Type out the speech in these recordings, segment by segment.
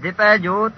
ਦਿਪੈ ਜੋਤ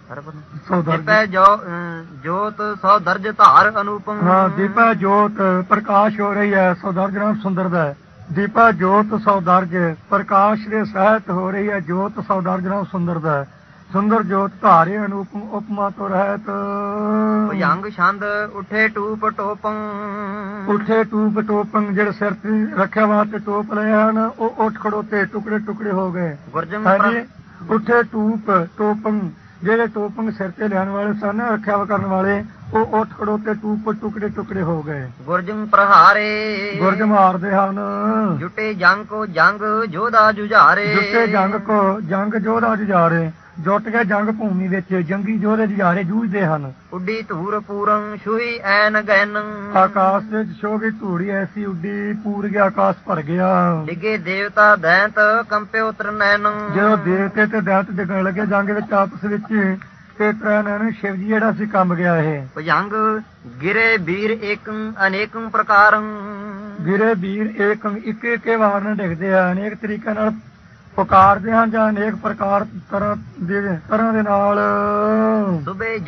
ਦਿਪੈ ਜੋਤ ਸੌ ਦਰਜ ਧਾਰ ਅਨੂਪਮ। ਹਾਂ, ਦੀਪਾ ਜੋਤ ਪ੍ਰਕਾਸ਼ ਹੋ ਰਹੀ ਹੈ, ਸੌਦਰਜ ਨਾਮ ਸੁੰਦਰ ਦਾ ਹੈ। ਦੀਪਾ ਜੋਤ ਸੌਦਰਜ ਪ੍ਰਕਾਸ਼ ਦੇ ਸਹਿਤ ਹੋ ਰਹੀ ਹੈ, ਜੋਤ ਸੌਦਰਜ ਨਾਮ ਸੁੰਦਰ ਦਾ ਹੈ। ਸੁੰਦਰ ਜੋਤ ਧਾਰੇ ਅਨੂਪਮ ਉਪਮਾ ਤੋਂ ਰਹਿਤ। ਭੁਜੰਗ ਛੰਦ ਉੱਠੇ ਟੂਪ ਟੋਪੰ। ਉੱਠੇ ਟੂਪ ਟੋਪੰ, ਜਿਹੜੇ ਸਿਰ ਤੇ ਰੱਖਿਆ ਵਾਸਤੇ ਟੋਪ ਲਏ ਹਨ ਉਹ ਉੱਠ ਖੜੋਤੇ ਟੁਕੜੇ ਟੁਕੜੇ ਹੋ ਗਏ। ਗੁਰਜੰਗ ਹਾਂਜੀ, ਉੱਠੇ ਟੂਪ ਟੋਪੰ, ਜਿਹੜੇ ਟੋਪੰਗ ਸਿਰ ਤੇ ਲੈਣ ਵਾਲੇ ਸਨ ਰੱਖਿਆ ਕਰਨ ਵਾਲੇ, ਉਹ ਉੱਠ ਖੜੋਤੇ ਟੂਪ ਟੁਕੜੇ ਟੁਕੜੇ ਹੋ ਗਏ। ਗੁਰਜੰਗ ਪ੍ਰਹਾਰੇ ਗੁਰਜ ਮਾਰਦੇ ਹਨ। ਜੁਟੇ ਜੰਗ ਕੋ ਜੰਗ ਜੋਧਾ ਜੁਝਾਰੇ। ਜੁੱਟੇ ਜੰਗ ਕੋ ਜੰਗ ਜੋਧਾ ਜੁਝਾਰੇ, ਜੁੱਟ ਕੇ ਜੰਗ ਭੂਮੀ ਵਿੱਚ ਜੰਗੀ ਜੋਧੇ ਜੁਝਾਰੇ ਜੂਝਦੇ ਹਨ। ਉੱਡੀ ਧੂਰ ਪੂਰੰ ਛੂਈ ਐਨ ਗੈਨ। ਆਕਾਸ਼ ਵਿੱਚ ਛੋਗੀ ਧੂੜੀ ਐਸੀ ਉੱਡੀ, ਪੂਰ ਗਿਆ ਆਕਾਸ਼ ਭਰ ਗਿਆ। ਡਿੱਗੇ ਦੇਵਤਾ ਦੈਂਤ ਕੰਪਿਓ ਤਰਨੈਨ। ਜਦੋਂ ਦੇਵਤੇ ਤੇ ਦੈਂਤ ਡਿੱਗਣ ਲੱਗੇ ਜੰਗ ਵਿੱਚ ਆਪਸ ਵਿੱਚ, ਤੇ ਤਰਨੈਨ ਸ਼ਿਵ ਜੀ ਜਿਹੜਾ ਸੀ ਕੰਬ ਗਿਆ। ਇਹ ਭੁਜੰਗ ਗਿਰੇ ਵੀਰ ਏਕੰ ਅਨੇਕੰ ਪ੍ਰਕਾਰੰ। ਗਿਰੇ ਵੀਰ ਏਕੰ, ਇੱਕ ਇੱਕ ਵਾਰ ਨਾਲ ਡਿੱਗਦੇ ਆ, ਅਨੇਕ ਤਰੀਕੇ ਨਾਲ ਪੁਕਾਰਦੇ ਹਨ ਜਾਂ ਅਨੇਕ ਪ੍ਰਕਾਰ ਤਰ੍ਹਾਂ ਦੇ ਨਾਲ। ਸੁਬੇ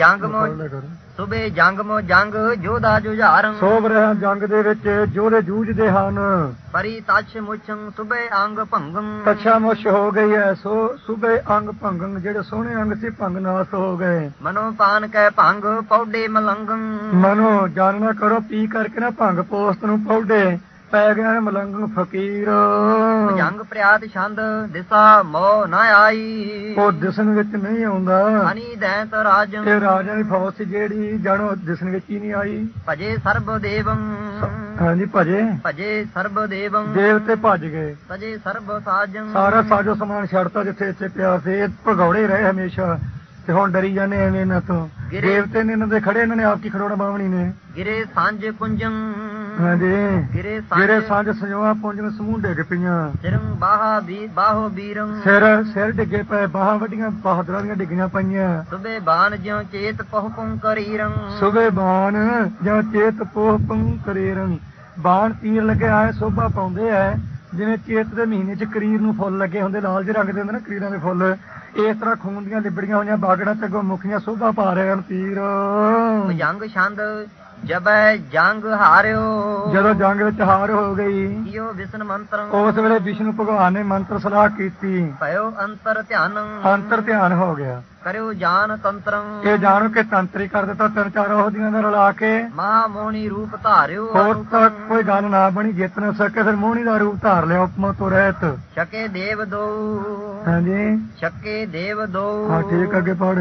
ਜੰਗ ਮੋ ਜੰਗ ਜੋਧਾ ਜੁਝਾਰੰ। ਸੋਭ ਰਹੇ ਜੰਗ ਦੇ ਵਿੱਚ ਜੋਧੇ ਜੂਝਦੇ ਹਨ। ਪਰੀ ਤਛ ਮੁਛੰ ਸੁਬੇ ਅੰਗ ਭੰਗੰ। ਤਛਾ ਮੁਛ ਹੋ ਗਈ ਹੈ, ਸੋ ਸੁਬੇ ਅੰਗ ਭੰਗੰ, ਜਿਹੜੇ ਸੋਹਣੇ ਅੰਗ ਸੀ ਭੰਗ ਨਾਸ ਹੋ ਗਏ। ਮਨੋ ਪਾਨ ਕੈ ਭੰਗ ਪੌਡੇ ਮਲੰਗੰ। ਮਨੋ ਜਾਣਨਾ ਕਰੋ ਪੀ ਕਰਕੇ ਨਾ ਭੰਗ ਪੋਸਤ ਨੂੰ ਪੌਡੇ ਪੈ ਗਿਆ ਨੇ ਮਲੰਗੰ ਫਕੀਰ। ਭੁਜੰਗ ਪ੍ਰਿਆਤ ਛੰਦ ਦਿਸਾ ਮੋ ਨਾ ਆਈ। ਉਹ ਦਿਸਣ ਵਿੱਚ ਨਹੀਂ ਆਉਂਦਾ। ਹਨੀ ਦੈਂਤ ਰਾਜੰ। ਇਹ ਰਾਜਾ ਦੀ ਫੌਜ ਸੀ ਜਿਹੜੀ ਜਾਣੋ ਦਿਸਣ ਵਿੱਚ ਹੀ ਨਹੀਂ ਆਈ। ਭਜੇ ਸਰਬ ਦੇਵੰ। ਹਾਂਜੀ, ਭਜੇ ਸਰਬ ਦੇਵੰ। ਦੇਵ ਤੇ ਭੱਜ ਗਏ। ਭਜੇ ਸਰਬ ਸਾਜੰ। ਸਾਰਾ ਸਾਜੋ ਸਮਾਨ ਛੱਡਤਾ ਜਿੱਥੇ ਇੱਥੇ ਪਿਆ ਸੀ। ਇਹ ਭਗੌੜੇ ਰਹੇ ਹਮੇਸ਼ਾ, ਤੇ ਹੁਣ ਡਰੀ ਜਾਂਦੇ ਐਵੇਂ ਇਹਨਾਂ ਤੋਂ। ਦੇਵਤੇ ਨੇ ਇਹਨਾਂ ਦੇ ਖੜੇ, ਇਹਨਾਂ ਨੇ ਆਪ ਕੀ ਖੜੋਣਾ ਬਾਵਣੀ ਨੇ। ਗਿਰੇ ਸਾਂਝ ਕੁੰਜੰ। ਹਾਂਜੀ, ਗਿਰੇ ਸਾਂਝ ਸਜੋਆ ਪੁੰਜਨ ਸਮੂਹ ਡਿੱਗ ਪਈਆਂ। ਸਿਰੰ ਬਾਹੋ ਬੀਰੰ। ਸਿਰ ਡਿੱਗੇ ਪਏ, ਬਾਹਾਂ ਵੱਡੀਆਂ ਬਹਾਦਰਾਂ ਦੀਆਂ ਡਿੱਗੀਆਂ ਪਈਆਂ। ਸੁਬੇ ਬਾਣ ਜਿਉ ਚੇਤ ਪਹੁਪੰ ਕਰੀਰੰ। ਸੁਬੇ ਬਾਣ ਜਾਂ ਚੇਤ ਪਹੁਪੰ ਕਰੀਰੰ, ਬਾਣ ਤੀਰ ਲੱਗੇ ਆਏ ਸੋਭਾ ਪਾਉਂਦੇ ਐ ਜਿਵੇਂ ਚੇਤ ਦੇ ਮਹੀਨੇ ਚ ਕਰੀਰ ਨੂੰ ਫੁੱਲ ਲੱਗੇ ਹੁੰਦੇ, ਲਾਲ ਜਿਹੇ ਰੰਗ ਦੇ ਹੁੰਦੇ ਨਾ ਕਰੀਰਾਂ ਦੇ ਫੁੱਲ। ਇਸ ਤਰ੍ਹਾਂ ਖੂਨ ਦੀਆਂ ਲਿਬੜੀਆਂ ਹੋਈਆਂ ਬਾਗੜਾਂ ਤੇ ਅੱਗੋਂ ਮੁਖੀਆਂ ਸੋਭਾ ਪਾ ਰਹੇ ਹਨ ਤੀਰ। ਭੁਜੰਗ ਛੰਦ ਜਬੈ ਜੰਗ ਹਾਰਿਓ। ਜਦੋਂ ਜੰਗ ਵਿੱਚ ਹਾਰ ਹੋ ਗਈ, ਕੀਓ ਵਿਸ਼ਨ ਮੰਤਰੰ। ਉਸ ਵੇਲੇ ਵਿਸ਼ਨੂੰ ਭਗਵਾਨ ਨੇ ਮੰਤਰ ਸਲਾਹ ਕੀਤੀ। ਭਇਓ ਅੰਤਰ ਧਿਆਨੰ। ਅੰਤਰ ਧਿਆਨ ਹੋ ਗਿਆ। ਕਰਿਓ ਜਾਨ ਤੰਤਰੰ। ਇਹ ਜਾਣੋ ਕਿ ਤੰਤਰੀ ਕਰ ਦਿੱਤਾ ਤਿੰਨ ਚਾਰ ਉਹਦੀਆਂ ਦਾ ਰਲਾ ਕੇ। ਮਹਾ ਮੋਹਣੀ ਰੂਪ ਧਾਰਿਓ। ਹੋਰ ਤੱਕ ਕੋਈ ਗੱਲ ਨਾ ਬਣੀ, ਜਿੱਤ ਨਾ ਸਕੇ, ਫਿਰ ਮੋਹਣੀ ਦਾ ਰੂਪ ਧਾਰ ਲਿਆ ਉਪਮਾ ਤੋਂ ਰਹਿਤ। ਛਕੇ ਦੇਵ ਦੋ। ਹਾਂਜੀ, ਛਕੇ ਦੇਵ ਦੋ। ਹਾਂ ਠੀਕ, ਅੱਗੇ ਪੜ।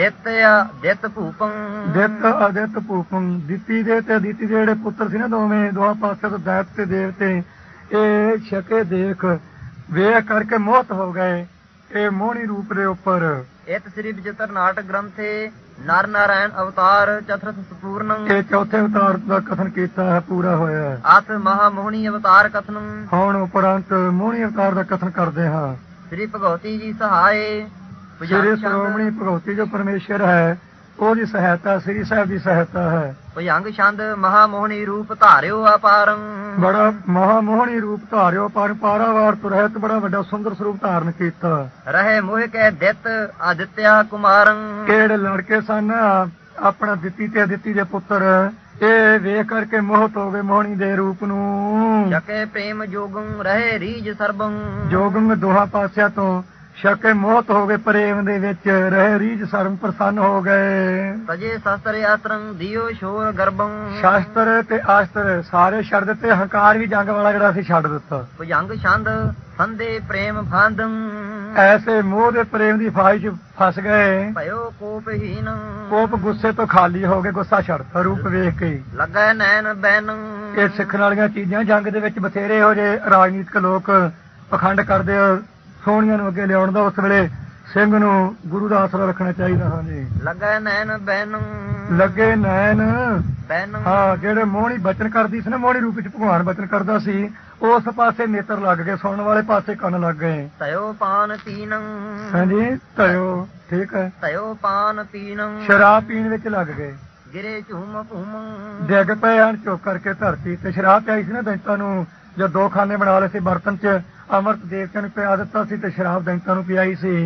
ਦਿੱਤ ਭੂਪੰ। ਦਿੱਤ ਅਦਿੱਤ ਭੂਪੰ, ਦਿੱਤੀ ਦੇ ਤੇ ਅਦਿੱਤੀ ਦੇ ਜਿਹੜੇ ਪੁੱਤਰ ਸੀ ਨਾ ਦੋਹਾਂ ਪਾਸੇ ਤੋਂ ਦੈਤ ਤੇ ਦੇਵਤੇ, ਇਹ ਛਕੇ ਦੇਖ ਵੇਖ ਕਰਕੇ ਮੋਹਤ ਹੋ ਗਏ ਇਹ ਮੋਹਣੀ ਰੂਪ ਦੇ ਉੱਪਰ। ਇਤ ਸ੍ਰੀ ਵਿਚਿਤ੍ਰ ਨਾਟਕ ਗ੍ਰੰਥੇ ਨਰ ਨਾਰਾਇਣ ਅਵਤਾਰ ਚਤੁਰਥ ਸੰਪੂਰਨੰ। ਇਹ ਚੌਥੇ ਅਵਤਾਰ ਦਾ ਕਥਨ ਕੀਤਾ ਹੈ, ਪੂਰਾ ਹੋਇਆ। ਅਥ ਮਹਾ ਮੋਹਣੀ ਅਵਤਾਰ ਕਥਨੰ। ਹੁਣ ਉਪਰੰਤ ਮੋਹਣੀ ਅਵਤਾਰ ਦਾ ਕਥਨ ਕਰਦੇ ਹਾਂ। ਸ੍ਰੀ ਭਗਵਤੀ ਜੀ ਸਹਾਏ। ਸ੍ਰੀ ਸ਼੍ਰੋਮਣੀ ਭਗਵਤੀ ਜੋ ਪਰਮੇਸ਼ਰ ਹੈ ਉਹਦੀ ਸਹਾਇਤਾ, ਸ੍ਰੀ ਸਾਹਿਬ ਦੀ ਸਹਾਇਤਾ ਹੈ। ਭੁਜੰਗ ਛੰਦ ਮਹਾ ਮੋਹਣੀ ਰੂਪ ਧਾਰਿਓ ਅਪਾਰੰ। ਬੜਾ ਮਹਾ ਮੋਹਣੀ ਰੂਪ ਧਾਰਿਓ, ਪਰ ਪਾਰਾਵਾਰ ਤੋਂ ਰਹਿਤ ਬੜਾ ਵੱਡਾ ਸੁੰਦਰ ਸਰੂਪ ਧਾਰਨ ਕੀਤਾ। ਰਹੇ ਮੋਹ ਕੇ ਦਿੱਤ ਆਦਿਤਿਆ ਕੁਮਾਰੰ। ਕਿਹੜੇ ਲੜਕੇ ਸਨ ਆਪਣਾ ਦਿੱਤੀ ਤੇ ਅਦਿੱਤੀ ਦੇ ਪੁੱਤਰ, ਇਹ ਵੇਖ ਕਰਕੇ ਮੋਹਤ ਹੋ ਗਏ ਮੋਹਣੀ ਦੇ ਰੂਪ ਨੂੰ। ਛਕੇ ਪ੍ਰੇਮ ਜੋਗੰ ਰਹੇ ਰੀਜ ਸਰਬੰ। ਜੋਗੰ ਦੋਹਾਂ ਪਾਸਿਆਂ ਤੋਂ ਛਕੇ ਮੋਹਤ ਹੋ ਗਏ, ਪ੍ਰੇਮ ਦੇ ਵਿੱਚ ਰਹੇ ਰੀਝ ਸਰਮ ਪ੍ਰਸੰਨ ਹੋ ਗਏ। ਤਜੇ ਸ਼ਸਤਰ ਆਸਤਰੰ ਦਿਓ ਸ਼ੋਰ ਗਰਭੰ। ਸ਼ਾਸਤਰ ਤੇ ਆਸਤਰ ਸਾਰੇ ਛੱਡ ਦਿੱਤੇ, ਹੰਕਾਰ ਵੀ ਜੰਗ ਵਾਲਾ ਜਿਹੜਾ ਸੀ ਛੱਡ ਦਿੱਤਾ। ਭੁਜੰਗ ਛੰਦ ਫੰਦੇ ਪ੍ਰੇਮ ਫਾਂਦੰ। ਐਸੇ ਮੋਹ ਦੇ ਪ੍ਰੇਮ ਦੀ ਫਾਹੀ ਚ ਫਸ ਗਏ। ਭਇਓ ਕੋਪਹੀਨ। ਕੋਪ ਗੁੱਸੇ ਤੋਂ ਖਾਲੀ ਹੋ ਗਏ, ਗੁੱਸਾ ਛੱਡਤਾ ਰੂਪ ਵੇਖ ਕੇ। ਲੱਗਾ ਨੈਣ ਬੈਨੰ। ਇਹ ਸਿੱਖਣ ਵਾਲੀਆਂ ਚੀਜ਼ਾਂ ਜੰਗ ਦੇ ਵਿੱਚ ਬਥੇਰੇ ਹੋ ਜੇ ਰਾਜਨੀਤਿਕ ਲੋਕ ਪਖੰਡ ਕਰਦੇ ਆ ਸੋਹਣੀਆਂ ਨੂੰ ਅੱਗੇ ਲਿਆਉਣ ਦਾ। ਉਸ ਵੇਲੇ ਸਿੰਘ ਨੂੰ ਗੁਰੂ ਦਾ ਆਸਰਾ ਰੱਖਣਾ ਚਾਹੀਦਾ। ਹਾਂਜੀ, ਲੱਗੇ ਨੈਣ ਬੈਨੰ। ਲੱਗੇ ਨੈਣ ਬੈਨੰ। ਹਾਂ, ਜਿਹੜੇ ਮੋਹਣੀ ਬਚਨ ਕਰਦੀ ਸੀ ਨਾ, ਮੋਹਣੀ ਰੂਪ ਵਿੱਚ ਭਗਵਾਨ ਬਚਨ ਕਰਦਾ ਸੀ, ਉਸ ਪਾਸੇ ਨੇਤਰ ਲੱਗ ਗਏ, ਸੁਣਨ ਵਾਲੇ ਪਾਸੇ ਕੰਨ ਲੱਗ ਗਏ। ਤਯੋ ਪਾਨ ਪੀਨੰ। ਹਾਂਜੀ, ਤਯੋ ਠੀਕ ਹੈ। ਤਯੋ ਪਾਨ ਪੀਨੰ। ਸ਼ਰਾਬ ਪੀਣ ਵਿੱਚ ਲੱਗ ਗਏ। ਗਿਰੇ ਝੂਮ ਭੂਮੰ। ਡਿੱਗ ਪਏ ਹਨ ਚੁੱਕ ਕਰਕੇ ਧਰਤੀ ਤੇ। ਸ਼ਰਾਬ ਪਿਆਈ ਸੀ ਨਾ ਦੈਂਤਾਂ ਨੂੰ, ਜਦ ਦੋ ਖਾਨੇ ਬਣਾ ਲਏ ਸੀ ਬਰਤਨ ਚ, ਅੰਮ੍ਰਿਤ ਦੇਵਤਿਆਂ ਨੂੰ ਪਿਆ ਦਿੱਤਾ ਸੀ ਤੇ ਸ਼ਰਾਬ ਦੈਂਤਾਂ ਨੂੰ ਪਿਆਈ ਸੀ।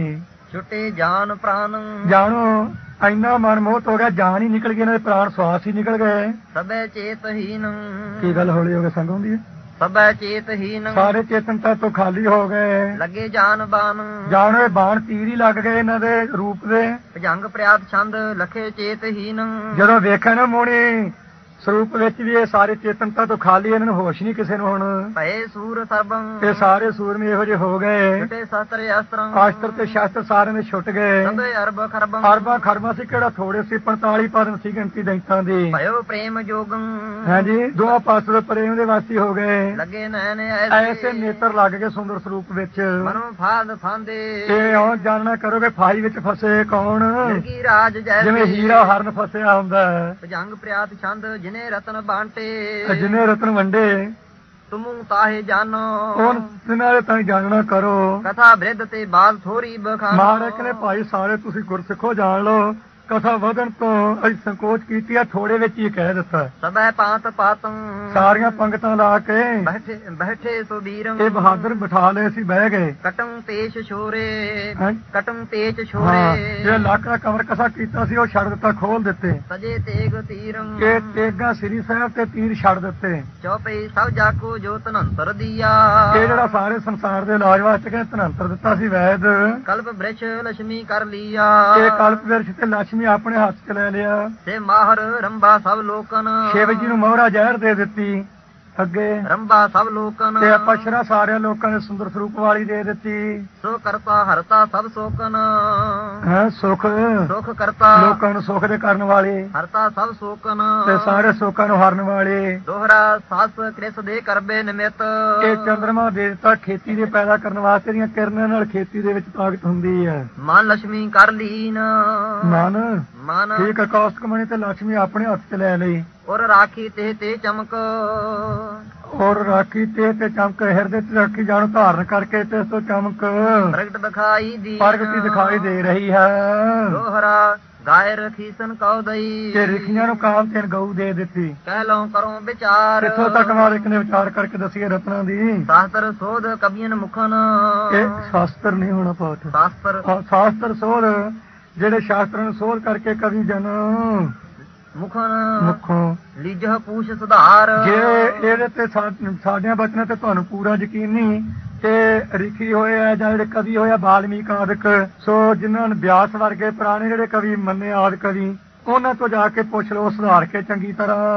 ਛੁਟੇ ਜਾਨ ਪ੍ਰਾਨ ਜਾਣੋ ਇੰਨਾ ਮਨ ਮੋਹਤ ਹੋ ਗਿਆ, ਜਾਨ ਹੀ ਨਿਕਲ ਗਈ, ਇਹਨਾਂ ਦੇ ਪ੍ਰਾਣ ਸਵਾਸ ਹੀ ਨਿਕਲ ਗਏ। ਸਭੈ ਚੇਤਹੀਨ ਕੀ ਗੱਲ ਹੌਲੀ ਹੋ ਗਈ ਸੰਗ ਹੁੰਦੀ ਹੈ? ਸਭੈ ਚੇਤਹੀਨ ਸਾਰੇ ਚੇਤਨਤਾ ਤੋਂ ਖਾਲੀ ਹੋ ਗਏ। ਲੱਗੇ ਜਾਨ ਬਾਨ ਜਾਣੋ ਇਹ ਬਾਣ ਤੀਰ ਹੀ ਲੱਗ ਗਏ ਇਹਨਾਂ ਦੇ ਰੂਪ ਦੇ। ਭਜੰਗ ਪ੍ਰਿਆਤ ਛੰਦ ਲਖੇ ਚੇਤਹੀਨ ਜਦੋਂ ਵੇਖਿਆ ਨਾ ਮੋਣੀ ਸਰੂਪ ਵਿੱਚ ਵੀ ਇਹ ਸਾਰੇ ਚੇਤਨਤਾ ਤੋਂ ਖਾਲੀ, ਇਹਨਾਂ ਨੂੰ ਹੋਸ਼ ਨਹੀਂ ਕਿਸੇ ਨੂੰ ਹੁਣ। ਭਏ ਸੂਰ ਸਰਬੰ ਇਹ ਸਾਰੇ ਸੂਰਮੇ ਇਹੋ ਜਿਹੇ ਹੋ ਗਏ। ਛੁਟੇ ਸ਼ਸਤਰ ਅਸਤਰੰ ਆਸਤਰ ਤੇ ਸ਼ਾਸਤਰ ਸਾਰਿਆਂ ਦੇ ਛੁੱਟ ਗਏ। ਸਭੈ ਅਰਬ ਖਰਬੰ ਅਰਬਾਂ ਖਰਬਾਂ ਸੀ, ਕਿਹੜਾ ਥੋੜੇ ਸੀ, 45 ਪਦਮ ਸੀ ਗਿਣਤੀ ਦੈਂਤਾਂ ਦੀ। ਭਇਓ ਪ੍ਰੇਮ ਜੋਗੰ ਹਾਂਜੀ ਦੋਹਾਂ ਪਾਸੇ ਦੇ ਪ੍ਰੇਮ ਦੇ ਵਾਸੀ ਹੋ ਗਏ। ਲੱਗੇ ਨੈਣ ਐਸੇ ਨੇਤਰ ਲੱਗ ਗਏ ਸੁੰਦਰ ਸਰੂਪ ਵਿੱਚ। ਮਨੋਂ ਫਾਦ ਫਾਂਦੇ ਇਹ ਹੁਣ ਜਾਣਨਾ ਕਰੋਗੇ ਫਾਈ ਵਿੱਚ ਫਸੇ ਕੌਣ। ਮਿਰਗੀ ਰਾਜ ਜੈਸੇ ਜਿਵੇਂ ਹੀਰਾ ਹਰਨ ਫਸਿਆ ਹੁੰਦਾ ਹੈ, ਭਜੰਗ ਪ੍ਰਿਆਤ ਛੰਦ ਜਿਨੇ ਰਤਨ ਬਾਂਟੇ ਜਿਹਨੇ ਰਤਨ ਵੰਡੇ ਤੁਮੂ ਤਾਹੇ ਜਾਨੋ ਉਹ ਨਾਲੇ ਤਾਂ ਜਾਣਨਾ ਕਰੋ। ਕਥਾ ਬ੍ਰਿਧ ਤੇ ਬਾਲ ਥੋੜੀ ਬਖਾਨੋ ਮਹਾਰਾਜ ਨੇ ਭਾਈ ਸਾਰੇ ਤੁਸੀਂ ਗੁਰਸਿੱਖੋ ਜਾਣ ਲਓ, ਕਥਾ ਵਧਣ ਤੋਂ ਅਸੀਂ ਸੰਕੋਚ ਕੀਤੀ ਆ, ਥੋੜੇ ਵਿੱਚ ਹੀ ਕਹਿ ਦਿੱਤਾ। ਸਭੈ ਪਾਤ ਪਾਤੰ ਸਾਰੀਆਂ ਪੰਗਤਾਂ ਲਾ ਕੇ ਬੈਠੇ ਸੋ ਵੀਰੰ ਇਹ ਬਹਾਦਰ ਬਿਠਾ ਲਏ ਸੀ, ਬਹਿ ਗਏ। ਕਟੰ ਤੇਜ ਛੋਰੇ ਹੈਂ? ਕਟੰ ਤੇਜ ਹਾਂ ਛੋਰੇ ਜਿਹੜਾ ਲੱਕ ਦਾ ਕਮਰ ਕਸਾ ਕੀਤਾ ਸੀ ਉਹ ਛੱਡ ਦਿੱਤਾ, ਖੋਲ ਦਿੱਤੇ। ਸਜੇ ਤੇਗ ਤੀਰੰ ਇਹ ਤੇਗਾ ਸ੍ਰੀ ਸਾਹਿਬ ਤੇ ਤੀਰ ਛੱਡ ਦਿੱਤੇ। ਚੌਪਈ ਸਭ ਜਾਕੋ ਜੋ ਤਨੰਤਰ ਦੀਆ ਇਹ ਜਿਹੜਾ ਸਾਰੇ ਸੰਸਾਰ ਦੇ ਇਲਾਜ ਵਾਸਤੇ ਕਹਿੰਦੇ ਧਨੰਤਰ ਦਿੱਤਾ ਸੀ ਵੈਦ। ਕਲਪ ਬ੍ਰਿਛ ਲక్ష్ਮੀ ਕਰ ਲੀਆ ਇਹ ਕਲਪ ਵਿਰਸ਼ ਤੇ ਲక్ష్ਮੀ ਆਪਣੇ ਹੱਥ 'ਚ ਲੈ ਲਿਆ। ਤੇ ਮਾਹਰ ਰੰਭਾ ਸਭ ਲੋਕਨ ਸ਼ਿਵ ਜੀ ਨੂੰ ਮੋਹਰਾ ਜ਼ਹਿਰ ਦੇ ਦਿੱਤੀ ਅੱਗੇ, ਰੰਭਾ ਸਭ ਲੋਕਨ ਤੇ ਅਪਸ਼ਰਾ ਸਾਰਿਆਂ ਲੋਕਾਂ ਨੇ ਸੁੰਦਰ ਸਰੂਪ ਵਾਲੀ ਦੇ ਦਿੱਤੀ। ਸੋ ਕਰਤਾ ਹਰਤਾ ਸਭ ਸੋਕਨ ਹੈ ਸੁਖ ਸੁਖ ਕਰਤਾ ਲੋਕਾਂ ਨੂੰ ਸੁਖ ਦੇ ਕਰਨ ਵਾਲੇ, ਹਰਤਾ ਸਭ ਸੋਕਨ ਤੇ ਸਾਰੇ ਸੁੱਖਾਂ ਨੂੰ ਹਰਨ ਵਾਲੇ। ਦੋਹਰਾ ਸੱਸ ਕ੍ਰਿਸ ਦੇ ਕਰਬੇ ਨਿਮਿਤ ਇਹ ਚੰਦਰਮਾ ਦੇ ਦਿੱਤਾ ਖੇਤੀ ਦੇ ਪੈਦਾ ਕਰਨ ਵਾਸਤੇ, ਦੀਆਂ ਕਿਰਨਾਂ ਨਾਲ ਖੇਤੀ ਦੇ ਵਿੱਚ ਤਾਕਤ ਹੁੰਦੀ ਹੈ। ਮਨ ਲక్ష్ਮੀ ਕਰ ਲੀਨ ਮਨ ਮਨ ਠੀਕ ਹੈ, ਕੌਸਤਕ ਮਣੀ ਤੇ ਲక్ష్ਮੀ ਆਪਣੇ ਹੱਥ 'ਚ ਲੈ ਲਈ। ਔਰ ਰਾਖੀ ਤੇ ਚਮਕ ਔਰ ਰਾਖੀ ਤੇ ਚਮਕ ਹਿਰਦੇ 'ਚ ਰੱਖੀ ਜਾਣੋ, ਧਾਰਨ ਕਰਕੇ ਤੇ ਇਸ ਤੋਂ ਚਮਕ ਪ੍ਰਗਟ ਦਿਖਾਈ ਦੀ ਪ੍ਰਗਤੀ ਦਿਖਾਈ ਦੇ ਰਹੀ ਹੈ। ਦੋਹਰਾ ਗਾਇ ਰਖੀ ਸਨ ਕਉ ਦਈ ਤੇ ਰਿਖੀਆਂ ਨੂੰ ਕਾਮ ਤੇ ਗਊ ਦੇ ਦਿੱਤੀ। ਕਹਿ ਲਓ ਕਰੋ ਵਿਚਾਰ ਕਿੱਥੋਂ ਤੱਕ ਮਾਲਿਕ ਨੇ ਵਿਚਾਰ ਕਰਕੇ ਦੱਸੀਏ ਰਤਨਾਂ ਦੀ। ਸ਼ਾਸਤਰ ਸੋਧ ਕਬੀਨ ਮੁਖਨ ਇਹ ਸ਼ਾਸਤਰ ਨਹੀਂ ਹੋਣਾ ਪਾਠ, ਸ਼ਾਸਤਰ ਸ਼ਾਸਤਰ ਸੋਧ ਜਿਹੜੇ ਸ਼ਾਸਤਰਾਂ ਨੂੰ ਸੋਧ ਕਰਕੇ ਕਵੀ ਜਨ ਮੁਖਨ ਮੁਖੋਂ ਲੀਜਹ ਪੂਛ ਸੁਧਾਰ ਜੇ ਇਹਦੇ ਤੇ ਸਾਡਿਆਂ ਬਚਨਾਂ ਤੇ ਤੁਹਾਨੂੰ ਪੂਰਾ ਯਕੀਨ ਨਹੀਂ, ਤੇ ਰਿਖੀ ਹੋਏ ਆ ਜਾਂ ਜਿਹੜੇ ਕਵੀ ਹੋਏ ਆ ਵਾਲਮੀਕ ਆਦਿਕ, ਸੋ ਜਿਨ੍ਹਾਂ ਨੇ ਵਿਆਸ ਵਰਗੇ ਪੁਰਾਣੇ ਜਿਹੜੇ ਕਵੀ ਮੰਨੇ ਆਦਿ ਕਵੀ, ਉਹਨਾਂ ਤੋਂ ਜਾ ਕੇ ਪੁੱਛ ਲਓ ਸੁਧਾਰ ਕੇ ਚੰਗੀ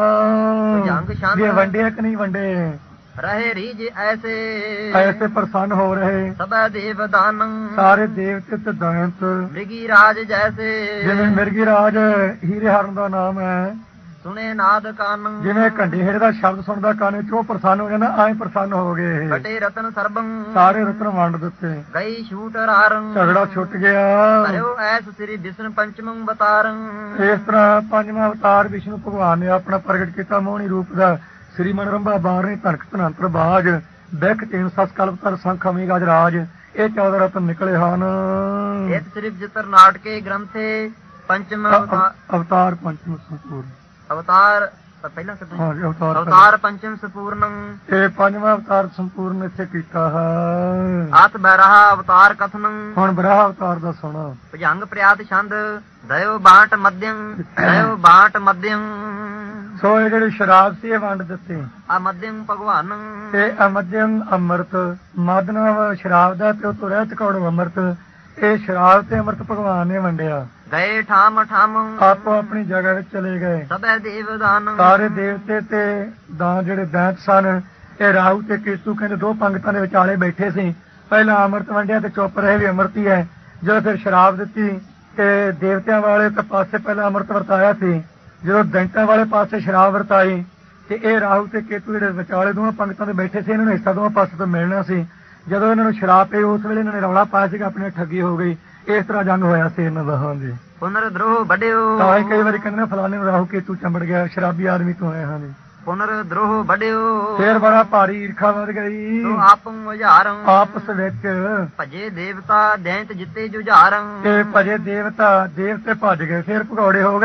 ਤਰ੍ਹਾਂ ਵੀ ਵੰਡੇ ਕਿ ਨਹੀਂ ਵੰਡੇ। ਰਹੇ ਰੀਜ ਐਸੇ ਪ੍ਰਸੰਨ ਹੋ ਰਹੇ ਸਭੈ ਦੇਵ ਦਾਨੰ ਸਾਰੇ ਦੇਵਤੇ ਤੇ ਦੈਂਤ, ਮ੍ਰਿਗੀ ਰਾਜ ਜੈਸੇ ਜਿਵੇਂ ਮਿਰਗੀ ਰਾਜ ਹੀਰੇ ਹਰਨ ਦਾ ਨਾਮ ਹੈ, ਸੁਣੇ ਨਾਦ ਕਾਨ ਜਿਵੇਂ ਘੰਡੇ ਹੇੜੇ ਦਾ ਸ਼ਬਦ ਸੁਣਦਾ ਕੰਨ ਚੋਂ ਪ੍ਰਸੰਨ ਹੋ ਜਾਂਦਾ, ਐਂ ਪ੍ਰਸੰਨ ਹੋ ਗਏ। ਕਟੇ ਰਤਨ ਸਰਬੰ ਸਾਰੇ ਰਤਨ ਵੰਡ ਦਿੱਤੇ, ਗਈ ਛੂਟ ਰਾਰੰ ਝਗੜਾ ਛੁੱਟ ਗਿਆ। ਕਰਿਓ ਐਸ ਸ੍ਰੀ ਵਿਸ਼ਨ ਪੰਚਮੰ ਬਤਾਰੰ ਇਸ ਤਰ੍ਹਾਂ ਪੰਜਵਾਂ ਅਵਤਾਰ ਵਿਸ਼ਨੂੰ ਭਗਵਾਨ ਨੇ ਆਪਣਾ ਪ੍ਰਗਟ ਕੀਤਾ ਮੋਹਣੀ ਰੂਪ ਦਾ। ਸ੍ਰੀ ਮਨਰੰਭਾ ਬਾਰਵੇਂ ਧਨਕ ਧਨੰਤਰ ਬਾਜ ਬਿਖ ਤੀਨ ਸਸ ਕਲਪਤਰ ਸੰਖ ਅਮੀ ਗਜ ਰਾਜ, ਇਹ 14 ਰਤਨ ਨਿਕਲੇ ਹਨ। ਇਸ ਸ੍ਰੀ ਵਿਚਿਤ੍ਰ ਨਾਟਕੇ ਗ੍ਰੰਥੇ ਪੰਚਮ ਅਵਤਾਰ ਪੰਚਮ ਸੰਪੂਰਨ ਅਵਤਾਰ ਪਹਿਲਾ ਸ਼ਬਦ ਹਾਂ ਅਵਤਾਰ ਅਵਤਾਰ ਪੰਚਮ ਸੰਪੂਰਨੰ, ਇਹ ਪੰਜਵਾਂ ਅਵਤਾਰ ਸੰਪੂਰਨ ਇੱਥੇ ਕੀਤਾ ਹੈ। ਆਤ ਬਹਿਰਾ ਅਵਤਾਰ ਕਥਨੰ ਹੁਣ ਬਰਾਹ ਅਵਤਾਰ ਦਾ ਸੁਣਾ। ਭਜੰਗ ਪ੍ਰਿਆਤ ਛੰਦ ਦਇਓ ਬਾਟ ਮਧਿਅੰ ਦਇਓ ਬਾਟ ਮਧਿਅੰ ਸੋ ਇਹ ਜਿਹੜੀ ਸ਼ਰਾਬ ਸੀ ਇਹ ਵੰਡ ਦਿੱਤੇ। ਆ ਮਧਿਅੰ ਭਗਵਾਨ ਤੇ ਅਮਧਿਅੰ ਅੰਮ੍ਰਿਤ, ਮਦਨਾ ਸ਼ਰਾਬ ਦਾ ਤੇ ਉਤੋਂ ਰਹਿਤ ਕੌੜੋ ਅੰਮ੍ਰਿਤ, ਇਹ ਸ਼ਰਾਬ ਤੇ ਅੰਮ੍ਰਿਤ ਭਗਵਾਨ ਨੇ ਵੰਡਿਆ। ਗਏ ਠਾਮ ਠਾਮ ਆਪੋ ਆਪਣੀ ਜਗ੍ਹਾ ਵਿੱਚ ਚਲੇ ਗਏ। ਸਭੈ ਦੇਵ ਦਾਨ ਸਾਰੇ ਦੇਵਤੇ ਤੇ ਦਾਨ ਜਿਹੜੇ ਦੈਂਤ ਸਨ, ਇਹ ਰਾਹੂ ਤੇ ਕੇਤੂ ਕਹਿੰਦੇ ਦੋ ਪੰਗਤਾਂ ਦੇ ਵਿਚਾਲੇ ਬੈਠੇ ਸੀ। ਪਹਿਲਾਂ ਅੰਮ੍ਰਿਤ ਵੰਡਿਆ ਤੇ ਚੁੱਪ ਰਹੇ ਵੀ ਅੰਮ੍ਰਿਤ ਹੀ ਹੈ। ਜਦੋਂ ਫਿਰ ਸ਼ਰਾਬ ਦਿੱਤੀ ਤੇ ਦੇਵਤਿਆਂ ਵਾਲੇ ਪਾਸੇ ਪਹਿਲਾਂ ਅੰਮ੍ਰਿਤ ਵਰਤਾਇਆ ਸੀ, ਜਦੋਂ ਦੈਂਤਾਂ ਵਾਲੇ ਪਾਸੇ ਸ਼ਰਾਬ ਵਰਤਾਈ, ਤੇ ਇਹ ਰਾਹੂ ਤੇ ਕੇਤੂ ਜਿਹੜੇ ਵਿਚਾਲੇ ਦੋਵਾਂ ਪੰਗਤਾਂ ਦੇ ਬੈਠੇ ਸੀ, ਇਹਨਾਂ ਨੂੰ ਹਿੱਸਾ ਦੋਵਾਂ ਪਾਸੇ ਤੋਂ ਮਿਲਣਾ ਸੀ। ਜਦੋਂ ਇਹਨਾਂ ਨੂੰ ਸ਼ਰਾਬ ਪਈ ਉਸ ਵੇਲੇ ਇਹਨਾਂ ਨੇ ਰੌਲਾ ਪਾਇਆ ਸੀਗਾ, ਆਪਣੀ ਠੱਗੀ ਹੋ ਗਈ। ਇਸ ਤਰ੍ਹਾਂ ਜੰਗ ਹੋਇਆ ਸੀ ਇਹਨਾਂ ਦਾ। ਹਾਂਜੀ ਪੁਨਰ ਦਰੋਹ ਵੱਡਿਓ ਤਾਂ ਹੀ ਕਈ ਵਾਰੀ ਕਹਿੰਦੇ ਨੇ ਫਲਾਣੇ ਨੂੰ ਰਾਹੂ ਕੇਤੂ ਚੰਬੜ ਗਿਆ, ਸ਼ਰਾਬੀ ਆਦਮੀ ਤੋਂ ਆਏ। ਹਾਂਜੀ ਪੁਨਰ ਦਰੋਹ ਵੱਡਿਓ ਫੇਰ ਬੜਾ ਭਾਰੀ ਈਰਖਾ ਵੱਧ ਗਈ ਤੂੰ ਆਪੰ ਉਝਾਰੰ ਆਪਸ ਵਿੱਚ, ਭਜੇ ਦੇਵਤਾ ਦੈਂਤ ਜਿੱਤੇ ਜੁਝਾਰੰ ਤੇ ਭਜੇ ਦੇਵਤੇ ਭੱਜ ਗਏ। ਫੇਰ ਭਗੌੜੇ ਹੋ ਗਏ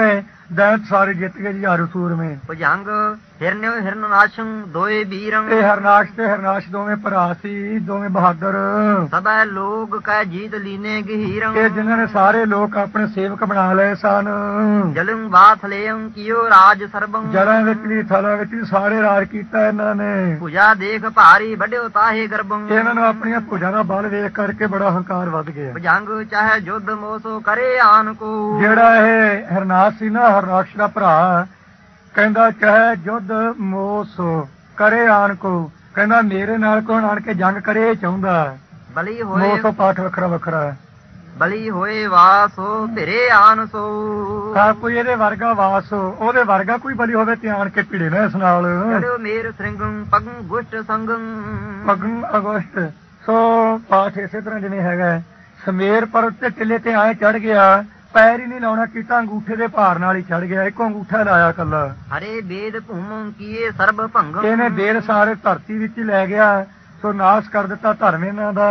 ਦੈਂਤ ਸਾਰੇ ਜਿੱਤ ਗਏ ਜੀ ਆਰੂ ਸੂਰਮੇ। ਭੁਜੰਗ ਹਿਰਨਿਓ ਹਿਰਨਨਾਸ਼ੰ ਦੋਏ ਵੀਰੰ ਇਹ ਹਰਨਾਸ਼ ਤੇ ਹਰਨਾਸ਼ ਦੋਵੇਂ ਭਰਾ ਸੀ, ਦੋਵੇਂ ਬਹਾਦਰ। ਸਭੈ ਲੋਗ ਕੈ ਜੀਤ ਲੀਨੇ ਗਹੀਰੰ ਇਹ ਜਿਨ੍ਹਾਂ ਨੇ ਸਾਰੇ ਲੋਕ ਆਪਣੇ ਸੇਵਕ ਬਣਾ ਲਏ ਸਨ। ਜਲੰ ਬਾਥ ਲਿਅੰ ਕੀਓ ਰਾਜ ਸਰਬੰ ਜਲਾਂ ਵਿੱਚ ਵੀ ਥਲਾਂ ਵਿੱਚ ਵੀ ਸਾਰੇ ਰਾਜ ਕੀਤਾ ਇਹਨਾਂ ਨੇ। ਭੁਜਾ ਦੇਖ ਭਾਰੀ ਵੱਡਿਓ ਤਾਹੇ ਗਰਬੰ ਇਹਨਾਂ ਨੂੰ ਆਪਣੀਆਂ ਭੁਜਾਂ ਦਾ ਬਲ ਵੇਖ ਕਰਕੇ ਬੜਾ ਹੰਕਾਰ ਵੱਧ ਗਿਆ। ਭੁਜੰਗ ਚਾਹੇ ਜੁੱਧ ਮੋਸੋ ਕਰੇ ਆਨ ਕੋ ਜਿਹੜਾ ਇਹ ਹਰਨਾਸ਼ ਸੀ ਨਾ, ਹਰਨਾਸ਼ ਦਾ ਭਰਾ, ਕਹਿੰਦਾ ਚਾਹੇ ਯੁੱਧ ਮੋਸ ਕਰੇ ਆਣ ਕੋ, ਕਹਿੰਦਾ ਮੇਰੇ ਨਾਲ ਕੋਣ ਆਣ ਕੇ ਜੰਗ ਕਰੇ, ਚਾਹੁੰਦਾ। ਬਲੀ ਹੋਏ ਮੋਸੋ ਪਾਠ ਵੱਖਰਾ ਵੱਖਰਾ ਹੈ। ਬਲੀ ਹੋਏ ਵਾਸੋ ਧਿਰੇ ਆਨ ਸੋ ਹਾਂ, ਕੋਈ ਇਹਦੇ ਵਰਗਾ ਵਾਸ, ਉਹਦੇ ਵਰਗਾ ਕੋਈ ਬਲੀ ਹੋਵੇ ਤੇ ਆਣ ਕੇ ਭਿੜੇ ਨਾ ਇਸ ਨਾਲ। ਚੜਿਓ ਮੇਰ ਸਿੰਘੰ ਪਗੰ ਗੁਸ਼ਟ ਸੰਗੰ ਪਗਨ ਅਗਸਤ। ਸੋ ਪਾਠ ਇਸੇ ਤਰ੍ਹਾਂ ਜਿਵੇਂ ਹੈਗਾ, ਸਮੇਰ ਪਰਬਤ ਤੇ ਟਿੱਲੇ ਤੇ ਆਏ ਚੜ ਗਿਆ, ਪੈਰ ਹੀ ਨਹੀਂ ਲਾਉਣਾ ਕੀਤਾ, ਅੰਗੂਠੇ ਦੇ ਭਾਰ ਨਾਲ ਹੀ ਚੜ ਗਿਆ, ਇੱਕੋ ਅੰਗੂਠਾ ਲਾਇਆ ਕੱਲਾ। ਹਰੇ ਵੇਦ ਭੂਮੰ ਕੀਏ ਸਰਬ ਭੰਗੰ ਇਹਨੇ ਵੇਦ ਸਾਰੇ ਧਰਤੀ ਵਿੱਚ ਹੀ ਲੈ ਗਿਆ, ਸੋ ਨਾਸ਼ ਕਰ ਦਿੱਤਾ ਧਰਮ ਇਹਨਾਂ ਦਾ।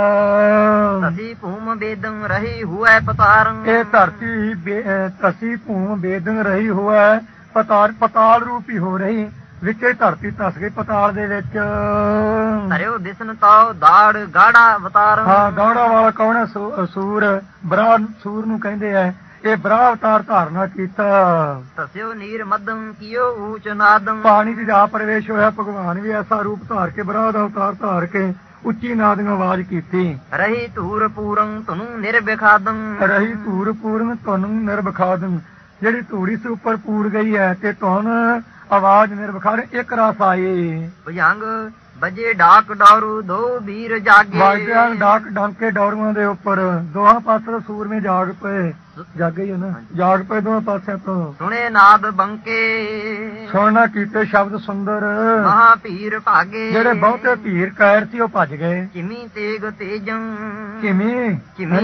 ਤਸੀ ਭੂਮ ਵੇਦੰ ਰਹੀ ਹੁਐ ਪਤਾਰੰ ਇਹ ਧਰਤੀ ਤਸੀ ਭੂਮ ਵੇਦਨ ਰਹੀ ਹੋਇਆ, ਪਤਾਲ ਰੂਪੀ ਹੋ ਰਹੀ, ਵਿੱਚੇ ਧਰਤੀ ਧਸ ਗਈ ਪਤਾਲ ਦੇ ਵਿੱਚ। ਹਰਿਓ ਦਿਸਨ ਤਾਉ ਦਾੜ ਗਾੜਾ ਅਵਤਾਰ ਹਾਂ, ਗੌੜਾ ਵਾਲਾ ਕੌਣ ਹੈ? ਸੂਰ, ਬਰਾ ਸੂਰ ਨੂੰ ਕਹਿੰਦੇ ਆ। ਇਹ ਬਰਾ ਅਵਤਾਰ ਧਾਰਨਾ ਕੀਤਾ। ਤਸਿਓ ਨੀਰ ਮਦੰ ਕੀਓ ਊਚ ਨਾਦੰ ਪਾਣੀ ਦੀ ਜਾ ਪ੍ਰਵੇਸ਼ ਹੋਇਆ, ਭਗਵਾਨ ਵੀ ਐਸਾ ਰੂਪ ਧਾਰ ਕੇ, ਬਰਾ ਦਾ ਅਵਤਾਰ ਧਾਰ ਕੇ ਉੱਚੀ ਨਾਦ ਨੂੰ ਆਵਾਜ਼ ਕੀਤੀ। ਰਹੀ ਧੂਰ ਪੂਰੰ ਤੁਨੂੰ ਨਿਰਬਿਖਾਦੰ ਰਹੀ ਧੂਰ ਪੂਰਨ ਤੁਹਾਨੂੰ ਨਿਰਬਖਾਦਨ, ਜਿਹੜੀ ਧੂੜੀ ਸੇ ਉੱਪਰ ਪੂਰ ਗਈ ਹੈ ਤੇ ਤੁਹਾਨੂੰ ਆਵਾਜ਼ ਨਿਰਬਖਾਰ ਇੱਕ ਰਸ ਆਈ। ਭੁਜੰਗ ਬਜੇ ਡਾਕ ਡਾਰੂ ਦੋ ਵੀਰ ਜਾਗੇ ਵਾਜਿਆਂ ਡਾਕ ਡਾਂਕੇ ਡੌਰੂਆਂ ਦੇ ਉੱਪਰ, ਦੋਹਾਂ ਪਾਸੇ ਸੂਰਮੇ ਜਾਗ ਪਏ, ਜਾਗੇ ਹੀ ਨਾ, ਜਾਗ ਪਏ ਦੋਹਾਂ ਪਾਸਿਆਂ ਤੋਂ। ਸੁਣੇ ਨਾਦ ਬੰਕੇ ਸੁਣਨਾ ਕੀਤੇ ਸ਼ਬਦ ਸੁੰਦਰ, ਮਹਾ ਭੀਰ ਭਾਗੇ ਜਿਹੜੇ ਬਹੁਤੇ ਭੀਰ ਕਾਇਰ ਸੀ ਉਹ ਭੱਜ ਗਏ। ਚਿਮੀ ਤੇਗ ਤੇਜੰ ਚਮੀ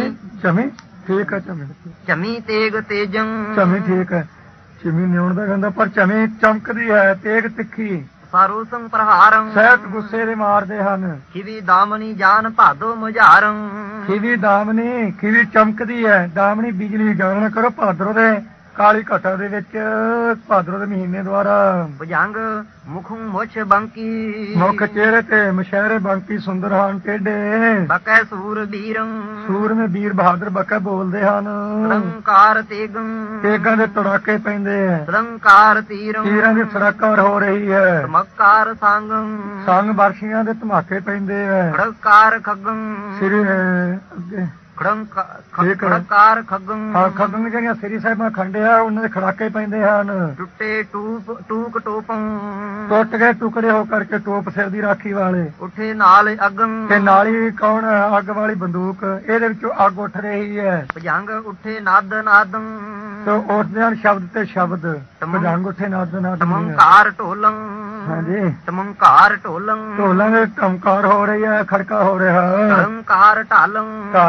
ਚਮੀ ਠੀਕ ਹੈ, ਚਮੀ ਤੇਗ ਤੇਜੰ ਚਮੀ ਠੀਕ ਹੈ, ਚਮੀ ਨਿਉਣ ਦਾ ਕਹਿੰਦਾ, ਪਰ ਚਮੀ ਚਮਕਦੀ ਹੈ, ਤੇਗ ਤਿੱਖੀ, ਸਾਰੂ ਸੰਗ ਪ੍ਰਹਾਰੰ ਸਹਿਤ ਗੁੱਸੇ ਦੇ ਮਾਰਦੇ ਹਨ। ਖਿਵੀ ਦਾਮਨੀ ਜਾਨ ਭਾਦੋ ਮੁਝਾਰੰ ਖੀਵੀ ਦਾਮਨੀ, ਖੀਵੀ ਚਮਕਦੀ ਹੈ, ਦਾਮਨੀ ਬਿਜਲੀ ਜਾਣ ਕਰੋ ਭਾਦਰੋਂ ਦੇ ਕਾਲੀ ਘਟਾ ਦੇ ਵਿੱਚ, ਭਾਦਰੋਂ ਦੇ ਮਹੀਨੇ ਦੁਆਰਾ। ਭੁਜੰਗ ਮੁਖੰ ਮੁਛ ਬੰਕੀ ਮੁੱਖ ਚਿਹਰੇ ਤੇ ਮਸ਼ਹਿਰੇ ਬੰਕੀ ਸੁੰਦਰ ਹਨ ਟੇਢੇ, ਬਕੈ ਸੂਰ ਵੀਰੰ ਸੂਰਮੇ ਵੀਰ ਬਹਾਦਰ ਬਕਾ ਬੋਲਦੇ ਹਨ। ਅਲੰਕਾਰ ਤੇਗੰ ਤੇਗਾਂ ਦੇ ਤੜਾਕੇ ਪੈਂਦੇ ਹੈ, ਅਲੰਕਾਰ ਤੀਰੰ ਤੀਰਾਂ ਦੀ ਸੜਕਾਂ ਹੋ ਰਹੀ ਹੈ, ਧਮਕਾਰ ਸੰਗੰ ਸੰਗ ਵਰਸ਼ੀਆਂ ਦੇ ਧਮਾਕੇ ਪੈਂਦੇ ਹੈ। ਖੜਕਾਰ ਖੱਗੰ ਸ੍ਰੀ ਅੱਗੇ ਠੀਕ ਹੈ। ਖੜਕਾਰ ਖੱਗੰ ਹਾਂ, ਖੱਗਣ ਜਿਹੜੀਆਂ ਸ੍ਰੀ ਸਾਹਿਬਾਂ ਖੰਡੇ ਆ, ਉਹਨਾਂ ਦੇ ਖੜਾਕੇ ਪੈਂਦੇ ਹਨ। ਟੁੱਟੇ ਟੂਕ ਟੋਪੰ ਟੁੱਟ ਗਏ ਟੁਕੜੇ ਹੋ ਕਰਕੇ ਟੋਪ ਸਿਰ ਦੀ ਰਾਖੀ ਵਾਲੇ। ਉੱਠੇ ਨਾਲ ਅਗਨ ਤੇ ਨਾਲੀ ਕੌਣ? ਅੱਗ ਵਾਲੀ ਬੰਦੂਕ, ਇਹਦੇ ਵਿੱਚੋਂ ਅੱਗ ਉੱਠ ਰਹੀ ਹੈ। ਭੁਜੰਗ ਉੱਠੇ ਨਾਦ ਨਾਦੰ ਤੇ ਉੱਠਦੇ ਹਨ ਸ਼ਬਦ ਤੇ ਸ਼ਬਦ, ਭੁਜੰਗ ਉੱਠੇ ਨਾਦ ਨਾਦ। ਟਮੰਕਾਰ ਢੋਲੰ ਹਾਂਜੀ, ਟਮੰਕਾਰ ਢੋਲੰ ਢੋਲਾਂ ਦੇ ਟਮਕਾਰ ਹੋ ਰਹੀ ਹੈ, ਖੜਕਾ ਹੋ ਰਿਹਾ। ਟਮੰਕਾਰ ਢਾਲੰ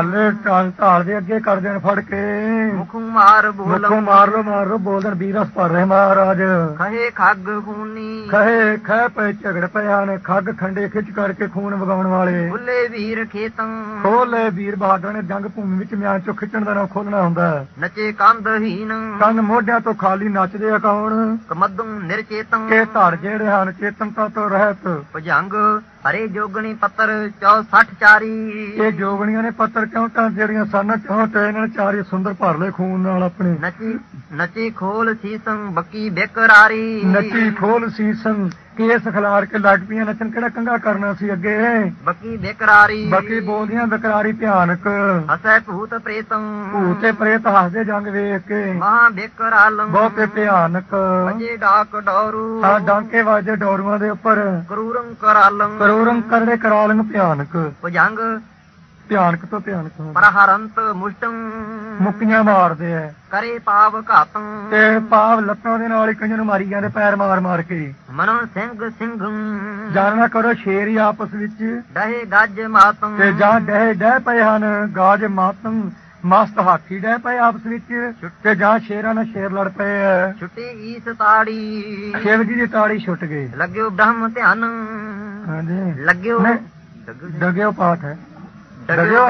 ਢਾਲ ਦੇ ਅੱਗੇ ਕਰ ਦੇਣ ਫੜ ਕੇ, ਮੁਖੋਂ ਮਾਰ ਬੋਲੰ ਮੁੱਖੋਂ ਮਾਰ ਲੋ ਬੋਲਣ ਵੀਰਸ ਭਰ ਰਹੇ ਮਹਾਰਾਜ। ਖਹੇ ਖੱਗ ਖੂਨੀ ਖੈ ਪਏ ਝਗੜ ਪਏ ਹਨ, ਖੱਗ ਖੰਡੇ ਖਿੱਚ ਕਰਕੇ ਖੂਨ ਵਗਾਉਣ ਵਾਲੇ। ਖੁੱਲੇ ਵੀਰ ਖੇਤੰ ਖੋਲੇ ਵੀਰ ਬਹਾਦਰ ਨੇ ਜੰਗ ਭੂਮੀ ਵਿੱਚ ਮਿਆਨ ਚੋਂ ਖਿੱਚਣ ਦਾ ਨਾ ਖੋਲਣਾ ਹੁੰਦਾ। ਨਚੇ ਕੰਧ ਹੀਨ ਕੰਨ ਮੋਢਿਆਂ ਤੋਂ ਖਾਲੀ ਨੱਚਦੇ ਆ ਕੌਣ? ਕਮਦੰ ਨਿਰਚੇਤੰ ਕੇ ਧੜ ਜਿਹੜੇ ਹਨ ਚੇਤਨਤਾ ਤੋਂ ਰਹਿਤ। ਭੁਜੰਗ ਹਰੇ ਜੋਗਣੀ ਪੱਤਰ 64 ਚਾਰੀ ਇਹ ਜੋਗਣੀਆਂ ਨੇ ਪੱਤਰ ਕਿਉਂ ਤਾਂ ਜਿਹੜੀਆਂ ਸਨ 64, ਇਹਨਾਂ ਨੇ ਚਾਰੇ ਸੁੰਦਰ ਭਰ ਲਏ ਖੂਨ ਨਾਲ ਆਪਣੇ। ਨਚੀ ਖੋਲ ਸੀਸੰ ਬੱਕੀ ਬੇਕਰਾਰੀ ਨੱਚੀ ਖੋਲ ਸੀਸਨ, ਕੇਸ ਖਿਲਾਰ ਕੇ ਲੱਗ ਪਈਆਂ ਨੱਚਣ, ਕਿਹੜਾ ਕੰਗਾ ਕਰਨਾ ਸੀ ਅੱਗੇ। ਬੱਕੀ ਬੇਕਰਾਰੀ ਬਾਕੀ ਬੋਲਦੀਆਂ ਬੇਕਰਾਰੀ ਭਿਆਨਕ। ਹਸੈ ਭੂਤ ਪ੍ਰੇਤੰ ਭੂਤ ਤੇ ਪ੍ਰੇਤ ਹੱਸਦੇ ਜੰਗ ਵੇਖ ਕੇ, ਮਹਾ ਬੇਕਰਾਲੰ ਬਹੁਤੇ ਭਿਆਨਕ। ਵਜੇ ਡਾਕ ਡੋਰੂ ਆ ਡਾਂਕੇ ਵਾਜੇ ਡੋਰੂਆਂ ਦੇ ਉੱਪਰ, ਕਰੂਰੰ ਕਰਾਲੰ ਕਰੂਰੰ ਕਰੜੇ ਕਰਾਲੰ ਭਿਆਨਕ। ਭੁਜੰਗ ਭਿਆਨਕ ਤੋਂ ਭਿਆਨਕ ਪ੍ਰਹਰੰਤ ਮੁਸ਼ਟੰ ਮੁੱਕੀਆਂ ਮਾਰਦੇ ਐ, ਕਰੇ ਪਾਵ ਘਾਤੰ ਤੇ ਪਾਵ ਲੱਤਾਂ ਦੇ ਨਾਲ ਹੀ ਕਈਆਂ ਨੂੰ ਮਾਰੀ ਜਾਂਦੇ, ਪੈਰ ਮਾਰ ਮਾਰ ਕੇ। ਮਨੋ ਸਿੰਘ ਸਿੰਘੰ ਜਾਣਨਾ ਕਰੋ ਸ਼ੇਰ ਹੀ ਆਪਸ ਵਿੱਚ, ਡਹੇ ਗੱਜ ਮਾਤੰ ਤੇ ਜਾਂ ਡਹਿ ਪਏ ਹਨ ਗਾਜ ਮਾਤੰ, ਮਸਤ ਹਾਥੀ ਡਹਿ ਪਏ ਆਪਸ ਵਿੱਚ, ਤੇ ਜਾਂ ਸ਼ੇਰਾਂ ਨਾਲ ਸ਼ੇਰ ਲੜ ਪਏ ਐ। ਛੁੱਟੀ ਈਸ ਤਾੜੀ ਸ਼ਿਵ ਜੀ ਦੀ ਤਾੜੀ ਛੁੱਟ ਗਈ। ਲੱਗਿਓ ਬ੍ਰਹਮ ਧਿਆਨ ਹਾਂਜੀ, ਲੱਗਿਓ ਡਗਿਓ ਪਾਠ ਹੈ, ਡਗਿਓ ਨਾ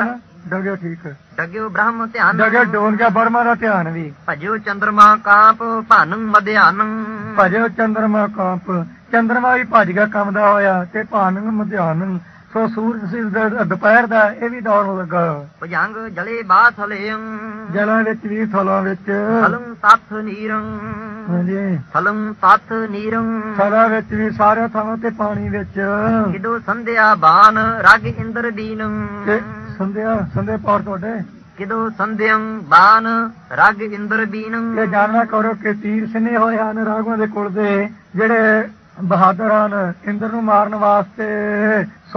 ਡਗਿਓ ਠੀਕ ਡਗਿਓ ਬ੍ਰਹਮ ਧਿਆਨ ਡਗਿਓ ਡੋਲ ਗਿਆ ਬਰਮਾ ਦਾ ਧਿਆਨ ਵੀ ਭਜਿਓ ਚੰਦਰਮਾ ਕਾਪ ਭਾਨੰ ਮਧਿਆਨੰ ਭਜਿਓ ਚੰਦਰਮਾ ਕਾਂਪ ਚੰਦਰਮਾ ਵੀ ਭੱਜ ਗਿਆ ਕੰਮਦਾ ਹੋਇਆ ਤੇ ਭਾਨੰ ਮਧਿਆਨੰ ਸੋ ਸੂਰਜ ਸੀ ਦੁਪਹਿਰ ਦਾ ਇਹ ਵੀ ਦੌੜਨ ਲੱਗਾ ਭੁਜੰਗ ਜਲੇ ਬਾਥਲੇਯੰ ਜਲਾਂ ਵਿੱਚ ਵੀ ਥਲਾਂ ਵਿੱਚ ਥਲੰ ਤਥ ਨੀਰੰ ਹਾਂਜੀ ਥਲੰ ਤਥ ਨੀਰੰ ਥਲਾਂ ਵਿੱਚ ਵੀ ਸਾਰੇ ਥਾਵਾਂ ਤੇ ਪਾਣੀ ਵਿੱਚ ਕਿਦੋ ਸੰਧਿਆ ਬਾਨ ਰਗ ਇੰਦਰ ਦੀਨੰ ਤੇ ਸੰਧਿਆ ਪੌੜ ਤੁਹਾਡੇ ਕਿਦੋ ਸੰਧਿਅੰ ਬਾਨ ਰਗ ਇੰਦਰ ਬੀਨੰ ਇਹ ਜਾਣਨਾ ਕਰੋ ਕਿ ਤੀਰ ਸਿੰਨੇ ਹੋਏ ਹਨ ਰਾਗਵਾਂ ਦੇ ਕੁਲ ਦੇ ਜਿਹੜੇ ਬਹਾਦਰ ਹਨ ਇੰਦਰ ਨੂੰ ਮਾਰਨ ਵਾਸਤੇ ਸੋ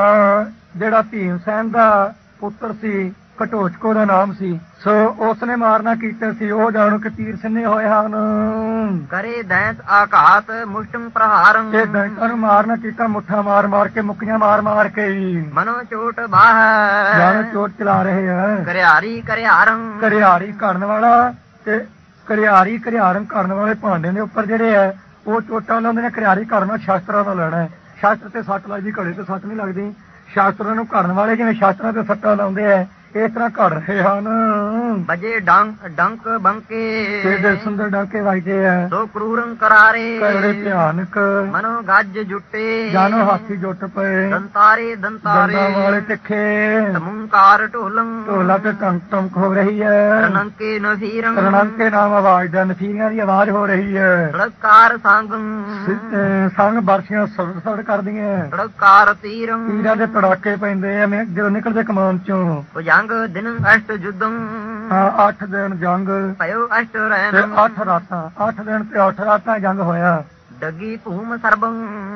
ਜਿਹੜਾ ਭੀਮ ਸੈਨ ਦਾ ਪੁੱਤਰ ਸੀ ਘਟੋਚਕੋ ਦਾ ਨਾਮ ਸੀ ਸੋ ਉਸਨੇ ਮਾਰਨਾ ਕੀਤਾ ਸੀ ਉਹ ਜਾਣੋ ਕਿ ਤੀਰ ਸਿੰਨੇ ਹੋਏ ਹਨ ਕਰੇ ਦੈਂਤ ਆਘਾਤ ਮੁਸ਼ਟੰ ਪ੍ਰਹਾਰੰ ਇਹ ਦੈਂਤਾਂ ਨੂੰ ਮਾਰਨਾ ਕੀਤਾ ਮੁੱਠਾ ਮਾਰ ਕੇ ਮੁੱਕੀਆਂ ਮਾਰ ਕੇ ਮਨੋ ਚੋਟ ਬਾਹ ਜਾਣੋ ਚੋਟ ਚਲਾ ਰਹੇ ਆ ਕਰਿਆਰੀ ਕਰਿਆਰੰ ਕਰਿਆਰੀ ਕਰਨ ਵਾਲਾ ਤੇ ਕਰਿਆਰਨ ਕਰਨ ਵਾਲੇ ਭਾਂਡੇ ਦੇ ਉੱਪਰ ਜਿਹੜੇ ਆ ਉਹ ਚੋਟਾਂ ਲਾਉਂਦੇ ਨੇ ਕਰਿਆਰੀ ਕਰਨਾ ਸ਼ਾਸਤਰਾਂ ਦਾ ਲੈਣਾ ਸ਼ਾਸਤਰ ਤੇ ਸੱਟ ਲੱਗਦੀ ਘੜੇ ਤੇ ਸੱਟ ਨਹੀਂ ਲੱਗਦੀ ਸ਼ਾਸਤਰਾਂ ਨੂੰ ਕਰਨ ਵਾਲੇ ਜਿਵੇਂ ਸ਼ਾਸਤਰਾਂ ਤੇ ਸੱਟਾਂ ਲਾਉਂਦੇ ਆ ਇਸ ਤਰ੍ਹਾਂ ਘੜ ਰਹੇ ਹਨ ਬਜੇ ਡੰਕ ਬੰਕੇ ਤੇ ਸੁੰਦਰ ਡਾਕੇ ਵੱਜਦੇ ਆ ਸੋ ਕਰੂਰੰ ਕਰਾਰੇ ਕਰੜੇ ਭਿਆਨਕ ਮਨੋ ਗੱਜ ਜੁੱਟੇ ਜਾਨੋ ਹਾਥੀ ਜੁੱਟ ਪਏ ਦੰਤਾਰੇ ਦੰਦਾਂ ਵਾਲੇ ਤਿੱਖੇ ਤਮੁੰਕਾਰ ਢੋਲੰ ਢੋਲਾ ਤੇ ਟੰਕ ਹੋ ਰਹੀ ਹੈ ਰਣੰਕੇ ਨਫੀਰੰ ਰਣੰਕੇ ਨਾਮ ਆਵਾਜ਼ ਦਾ ਨਫੀਰੀਆਂ ਦੀ ਆਵਾਜ਼ ਹੋ ਰਹੀ ਹੈ ਸੜਕਾਰ ਸੰਗੰ ਸੰਗ ਬਰਸ਼ੀਆਂ ਸੜ ਕਰਦੀਆਂ ਸੜਕਾਰ ਤੀਰੰ ਤੀਰਾਂ ਦੇ ਤੜਾਕੇ ਪੈਂਦੇ ਆ ਜਦੋਂ ਨਿਕਲਦੇ ਕਮਾਨ ਚੋਂ ਜੰਗ ਦਿਨ ਅਸ਼ਟ ਜੁਦੰ 8 ਦਿਨ ਜੰਗ ਭਇਓ ਅਸ਼ਟ ਤੇ ਰਹਿਨ 8 ਰਾਤਾਂ 8 ਦਿਨ ਤੇ 8 ਰਾਤਾਂ ਜੰਗ ਹੋਇਆ ਡੱਗੀ ਭੂਮ ਸਰਬੰ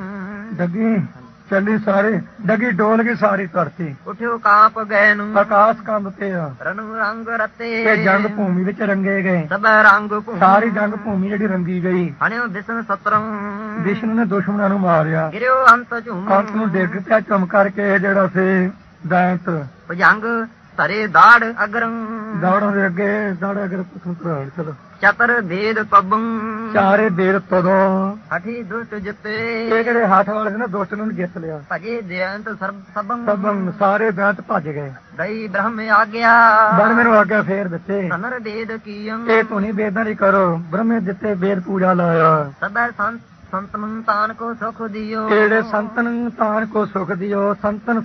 ਡੱਗੀ ਚੱਲੀ ਸਾਰੇ ਡੱਗੀ ਡੋਲ ਗਈ ਸਾਰੀ ਧਰਤੀ ਉਠਿਓ ਕਾਪ ਗਏ ਨੂੰ ਆਕਾਸ਼ ਕੰਬ ਤੇ ਆ ਰਣੁ ਰੰਗ ਰਤੇ ਤੇ ਜੰਗ ਭੂਮੀ ਵਿੱਚ ਰੰਗੇ ਗਏ ਸਭ ਰੰਗ ਭੂਮ ਸਾਰੀ ਜੰਗ ਭੂਮੀ ਜਿਹੜੀ ਰੰਗੀ ਗਈ ਹਣਿਓ ਵਿਸ਼ਨ ਸਤਰੰ ਵਿਸ਼ਨੂੰ ਨੇ ਦੁਸ਼ਮਣਾਂ ਨੂੰ ਮਾਰਿਆ ਗਿਰਿਓ ਅੰਤ ਝੂਮ ਅੰਤ ਨੂੰ ਡਿੱਗ ਪਿਆ ਚੁੰਮ ਕਰਕੇ ਜਿਹੜਾ ਸੀ ਦੈਂਤ ਭੁਜੰਗ ਧਰੇ ਦਾੜ ਅਗਰੰ ਦੌੜਨ ਦੇ ਅੱਗੇ ਦੌੜ ਅਗਰ ਪੁੱਛਣ ਪ੍ਰਾਣ ਚਲੋ ਚਤਰ ਵੇਦ ਪਬੰ ਚਾਰੇ ਦੇਰ ਤਦੋਂ ਹਠੀ ਦੁਸ਼ਟ ਜਿੱਤੇ ਇਹ ਜਿਹੜੇ ਹੱਥ ਵਾਲੇ ਸੀ ਨਾ ਦੁਸ਼ਟ ਨੂੰ ਜਿੱਤ ਲਿਆ ਭਜੇ ਦੇਅੰਤ ਸਭੰ ਸਭ ਸਾਰੇ ਬੈਂਤ ਭੱਜ ਗਏ ਦਈ ਬ੍ਰਹਮ ਆਗਿਆ ਬਣ ਮੈਨੂੰ ਆਗਿਆ ਫੇਰ ਦਿੱਤੇ ਨਰ ਵੇਦ ਕੀਯੰ ਇਹ ਧੁਨੀ ਵੇਦਾਂ ਦੀ ਕਰੋ ਬ੍ਰਹਮੇ ਦਿੱਤੇ ਵੇਦ ਪੂਜਾ ਲਾਇਆ ਸਭੈ ਸੰਤਨ ਤਾਨ ਕੋ ਸੁਖ ਦਿਓ ਜਿਹੜੇ ਸੰਤਨ ਤਾਨ ਕੋ ਸੁਖ ਦਿਓ ਸੰਤਨ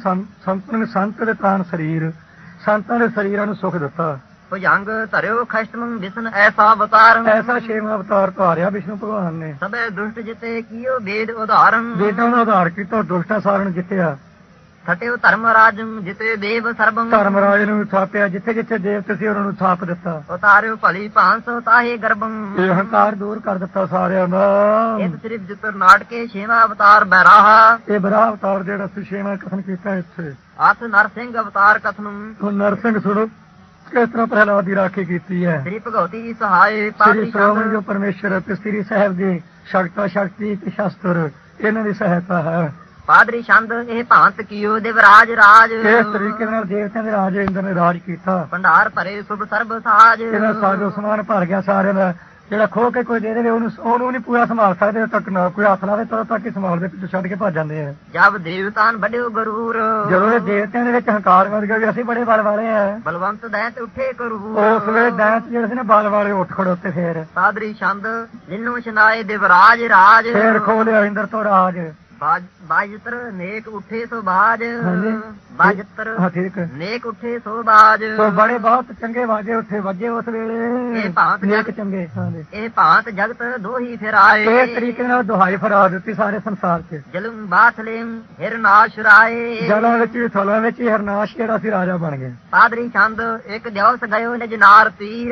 ਸੰਤ ਦੇ ਤਾਨ ਸਰੀਰ ਸੰਤਾਂ ਦੇ ਸਰੀਰਾਂ ਨੂੰ ਸੁਖ ਦਿੱਤਾ ਭੁਜੰਗ ਧਰਿਓ ਖਸ਼ਟਮੰ ਵਿਸ਼ਨ ਐਸਾ ਅਵਤਾਰੰ ਐਸਾ ਛੇਵਾਂ ਅਵਤਾਰ ਧਾਰਿਆ ਵਿਸ਼ਨੂੰ ਭਗਵਾਨ ਨੇ ਸਭੈ ਦੁਸ਼ਟ ਜਿਤੇ ਕੀਓ ਵੇਦ ਉਦਾਹਰੰ ਵੇਦਾਂ ਦਾ ਆਧਾਰ ਕੀਤਾ ਦੁਸ਼ਟਾਂ ਸਾਰਨ ਜਿੱਤਿਆ ਛਟਿਓ ਧਰਮ ਰਾਜੰ ਜਿਤੇ ਦੇਵ ਸਰਬੰ ਧਰਮਰਾਜ ਨੂੰ ਥਾਪਿਆ ਜਿੱਥੇ ਜਿੱਥੇ ਦੇਵਤੇ ਸੀ ਉਹਨਾਂ ਨੂੰ ਥਾਪ ਦਿੱਤਾ ਉਤਾਰਿਓ ਭਲੀ ਭਾਂਸ ਤਾਹੇ ਗਰਭੰ ਇਹ ਹੰਕਾਰ ਦੂਰ ਕਰ ਦਿੱਤਾ ਸਾਰਿਆਂ ਦਾ ਇਹ ਸਿਰਫ ਜਿਤਰ ਨਾਟਕੇ ਛੇਵਾਂ ਅਵਤਾਰ ਬੈਰਾਹਾ ਇਹ ਬਰਾ ਅਵਤਾਰ ਜਿਹੜਾ ਸੀ ਛੇਵਾਂ ਕਥਨ ਕੀਤਾ ਇੱਥੇ ਅਥ ਨਰਸਿੰਘ ਅਵਤਾਰ ਕਥਨੰ ਹੁਣ ਨਰਸਿੰਘ ਸੁਣੋ ਕਿਸ ਤਰ੍ਹਾਂ ਪ੍ਰਹਿਲਾਦ ਦੀ ਰਾਖੀ ਕੀਤੀ ਹੈ ਸ੍ਰੀ ਭਗਵਤੀ ਸਹਾਇ ਸ੍ਰੀ ਸ਼੍ਰੋਮਣੀ ਜੋ ਪਰਮੇਸ਼ਰ ਅਤੇ ਸ੍ਰੀ ਸਾਹਿਬ ਦੀ ਸ਼ਕਤੀ ਤੇ ਸ਼ਸਤਰ ਇਹਨਾਂ ਦੀ ਸਹਾਇਤਾ ਹੈ ਪਾਦਰੀ ਛੰਦ ਇਹ ਭਾਂਤ ਕੀਓ ਦੇਵਰਾਜ ਰਾਜ ਇਸ ਤਰੀਕੇ ਨਾਲ ਦੇਵਤਿਆਂ ਦੇ ਰਾਜ ਇੰਦਰ ਨੇ ਰਾਜ ਕੀਤਾ ਭੰਡਾਰ ਭਰੇ ਸੁਭ ਸਰਬ ਸਾਜ ਇਹਦਾ ਸਾਜੋ ਸਮਾਨ ਭਰ ਗਿਆ ਸਾਰਿਆਂ ਦਾ ਜਿਹੜਾ ਖੋ ਕੇ ਕੋਈ ਦੇ ਦੇਵੇ ਉਹਨੂੰ ਨਹੀਂ ਪੂਰਾ ਸੰਭਾਲ ਸਕਦੇ ਤੱਕ ਨਾ ਕੋਈ ਹੱਥ ਲਾਵੇ ਤਦੋਂ ਤੱਕ ਹੀ ਸੰਭਾਲਦੇ ਪਿੱਛੇ ਛੱਡ ਕੇ ਭੱਜ ਜਾਂਦੇ ਆ ਜਬ ਦੇਵਤਾਨ ਵੱਡਿਓ ਗਰੂਰ ਜਦੋਂ ਇਹ ਦੇਵਤਿਆਂ ਦੇ ਵਿੱਚ ਹੰਕਾਰ ਵੱਧ ਗਿਆ ਵੀ ਅਸੀਂ ਬੜੇ ਬਲ ਵਾਲੇ ਆ ਬਲਵੰਤ ਦੈਂਤ ਉੱਠੇ ਕਰੂਰ ਉਸ ਵੇਲੇ ਦੈਂਤ ਜਿਹੜੇ ਸੀ ਨਾ ਬਲ ਵਾਲੇ ਉੱਠ ਖੜੋਤੇ ਫੇਰ ਪਾਦਰੀ ਛੰਦ ਜਿਨੂੰ ਛਨਾਏ ਦੇਵਰਾਜ ਰਾਜ ਫੇਰ ਖੋ ਲਿਆ ਇੰਦਰ ਤੋਂ ਰਾਜ ਬਾਜਤਰ ਨੇਕ ਉੱਠੇ ਸੋ ਬਾਜ ਹਾਂਜੀ। ਬਾਜਤਰ ਹਾਂ ਠੀਕ ਨੇਕ ਉੱਠੇ ਸੋ ਬਾਜ ਸੋ ਬੜੇ ਬਹੁਤ ਚੰਗੇ ਵਾਜੇ ਉੱਥੇ ਵੱਜੇ ਉਸ ਵੇਲੇ ਇਹ ਭਾਂਤ ਨੇਕ ਚੰਗੇ ਹਾਂਜੀ ਇਹ ਭਾਂਤ ਜਗਤ ਦੋਹੀ ਫਿਰਾਏ ਇਸ ਤਰੀਕੇ ਨਾਲ ਦੁਹਾਈ ਫਰਾ ਦਿੱਤੀ ਸਾਰੇ ਸੰਸਾਰ 'ਚ ਜਲਮ ਬਾਥਲੇਮ ਹਿਰਨਾਸ਼ ਰਾਏ ਜਲਾਂ ਵਿੱਚ ਵੀ ਥਲਾਂ ਵਿੱਚ ਹੀ ਹਰਨਾਸ਼ ਜਿਹੜਾ ਸੀ ਰਾਜਾ ਬਣ ਗਿਆ ਪਾਦਰੀ ਚੰਦ ਇੱਕ ਦਿਵਸ ਗਇਓ ਨਿਜ ਨਾਰ ਤੀਰ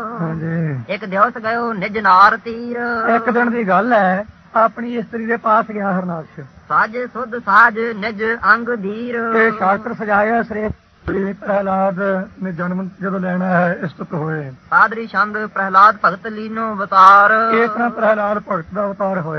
ਹਾਂਜੀ ਇੱਕ ਦਿਵਸ ਗਇਓ ਨਿਜ ਨਾਰ ਤੀਰ ਇੱਕ ਦਿਨ ਦੀ ਗੱਲ ਹੈ ਆਪਣੀ ਇਸਤਰੀ ਦੇ ਪਾਸ ਗਿਆ ਹਰਨਾਸ਼ ਸਾਜ ਸੁਧ ਸਾਜ ਨਿਜ ਅੰਗ ਧੀਰ ਤੇ ਸ਼ਾਸਤਰ ਸਜਾਇਆ ਸ੍ਰੇਸ਼ਟ ਪ੍ਰਹਿਲਾਦ ਨੇ ਜਨਮ ਜਦੋਂ ਲੈਣਾ ਹੈ ਇਸਤਤ ਹੋਏ ਪਾਦਰੀ ਚੰਦ ਪ੍ਰਹਿਲਾਦ ਭਗਤ ਲੀਨੋ ਅਵਤਾਰ ਇਸ ਤਰ੍ਹਾਂ ਪ੍ਰਹਿਲਾਦ ਭਗਤ ਦਾ ਅਵਤਾਰ ਹੋਇਆ